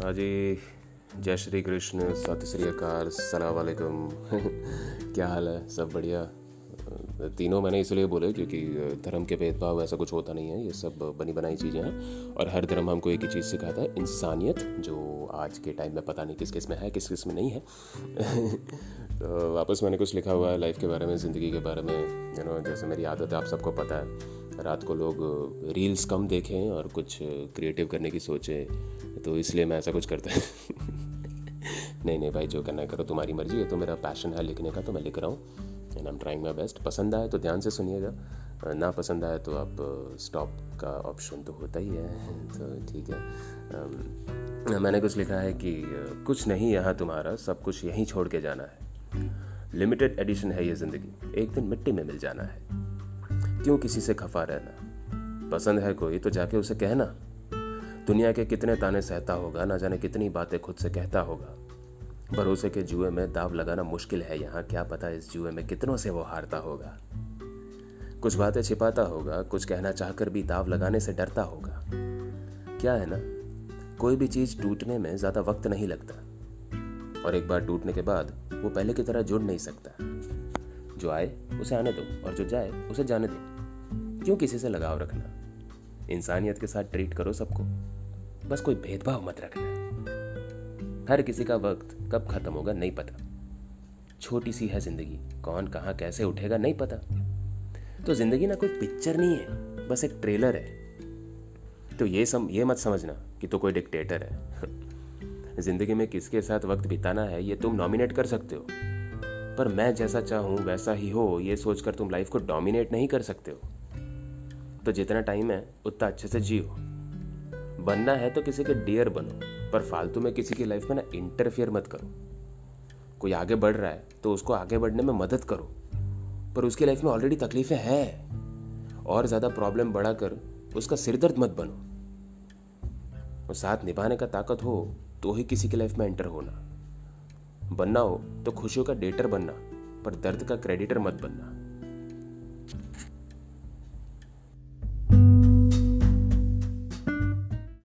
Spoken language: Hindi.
हाँ जी, जय श्री कृष्ण, सत श्री अकाल, सलाम वालेकुम। क्या हाल है? सब बढ़िया? तीनों मैंने इसलिए बोले क्योंकि धर्म के भेदभाव ऐसा कुछ होता नहीं है, ये सब बनी बनाई चीज़ें हैं। और हर धर्म हमको एक ही चीज़ सिखाता है, इंसानियत, जो आज के टाइम में पता नहीं किस किस में है, किस किस में नहीं है। तो वापस मैंने कुछ लिखा हुआ है लाइफ के बारे में, ज़िंदगी के बारे में। जैसे मेरी आदत है, आप सबको पता है, रात को लोग रील्स कम देखें और कुछ क्रिएटिव करने की सोचें, तो इसलिए मैं ऐसा कुछ करता है। नहीं भाई, जो करना है करो, तुम्हारी मर्जी है। तो मेरा पैशन है लिखने का, तो मैं लिख रहा हूँ and I am trying my best. पसंद आए तो ध्यान से सुनिएगा, ना पसंद आए तो आप स्टॉप का ऑप्शन तो होता ही है, तो ठीक है। मैंने कुछ लिखा है कि कुछ नहीं यहाँ तुम्हारा, सब कुछ यहीं छोड़ के जाना है। लिमिटेड एडिशन है ये ज़िंदगी, एक दिन मिट्टी में मिल जाना है। क्यों किसी से खफा रहना, पसंद है कोई तो जाके उसे कहना। दुनिया के कितने ताने सहता होगा, ना जाने कितनी बातें खुद से कहता होगा। भरोसे के जुए में दाव लगाना मुश्किल है यहाँ, क्या पता इस जुए में कितनों से वो हारता होगा। कुछ बातें छिपाता होगा, कुछ कहना चाहकर भी दाव लगाने से डरता होगा। क्या है ना, कोई भी चीज टूटने में ज्यादा वक्त नहीं लगता, और एक बार टूटने के बाद वो पहले की तरह जुड़ नहीं सकता। जो आए उसे आने दो, और जो जाए उसे जाने दो। क्यों किसी से लगाव रखना, इंसानियत के साथ ट्रीट करो सबको, बस कोई भेदभाव मत रखना। हर किसी का वक्त कब खत्म होगा नहीं पता, छोटी सी है जिंदगी, कौन कहाँ कैसे उठेगा नहीं पता। तो जिंदगी ना कोई पिक्चर नहीं है, बस एक ट्रेलर है। तो ये मत समझना कि तो कोई डिक्टेटर है। जिंदगी में किसके साथ वक्त बिताना है ये तुम नॉमिनेट कर सकते हो, पर मैं जैसा चाहूं वैसा ही हो ये सोचकर तुम लाइफ को डोमिनेट नहीं कर सकते हो। तो जितना टाइम है उतना अच्छे से जियो। बनना है तो किसी के डियर बनो, पर फालतू में किसी की लाइफ में ना इंटरफियर मत करो। कोई आगे बढ़ रहा है तो उसको आगे बढ़ने में मदद करो, पर उसकी लाइफ में ऑलरेडी तकलीफें हैं, और ज्यादा प्रॉब्लम बढ़ाकर उसका सिरदर्द मत बनो। और साथ निभाने का ताकत हो तो ही किसी की लाइफ में एंटर होना। बनना हो तो खुशियों का डेटर बनना, पर दर्द का क्रेडिटर मत बनना।